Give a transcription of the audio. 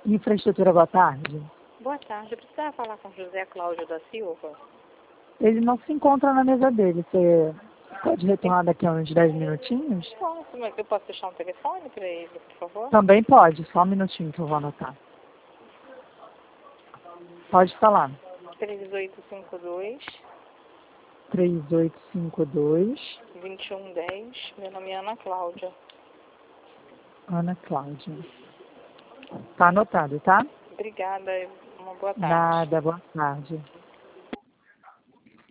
Infraestrutura, boa tarde. Boa tarde, eu precisava falar com José Cláudio da Silva. Ele não se encontra na mesa dele. Você pode retornar daqui a uns 10 minutinhos? Posso, mas eu posso deixar um telefone para ele, por favor? Também pode, só um minutinho que eu vou anotar. Pode falar. 3852 3852 2110. Meu nome é Ana Cláudia. Ana Cláudia. Tá anotado, tá? Obrigada, uma boa tarde. Nada, boa tarde.